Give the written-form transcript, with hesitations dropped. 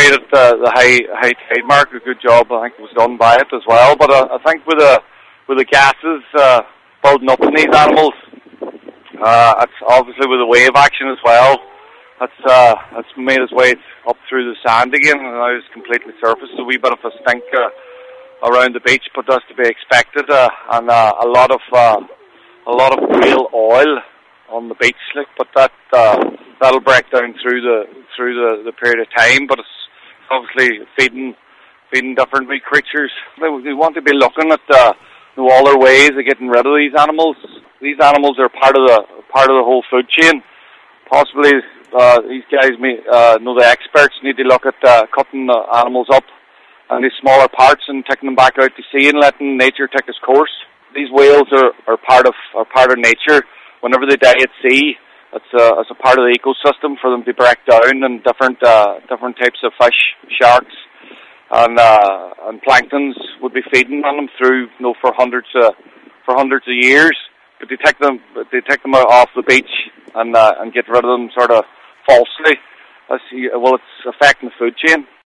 right at the high tide mark. A good job, I think, was done by it as well. But I think with the gases building up in these animals, it's obviously with the wave action as well. That's made its way up through the sand again, and now it's completely surfaced. A wee bit of a stink around the beach, but that's to be expected. And a lot of whale oil on the beach, but that'll break down through the period of time. But it's obviously feeding different wee creatures. We want to be looking at all their ways of getting rid of these animals. These animals are part of the whole food chain. Possibly these guys know the experts need to look at cutting the animals up and these smaller parts and taking them back out to sea and letting nature take its course. These whales are part of nature. Whenever they die at sea, it's a part of the ecosystem for them to break down, and different types of fish, sharks, and planktons would be feeding on them through for hundreds of years. But they take them off the beach and get rid of them sort of falsely. It's affecting the food chain.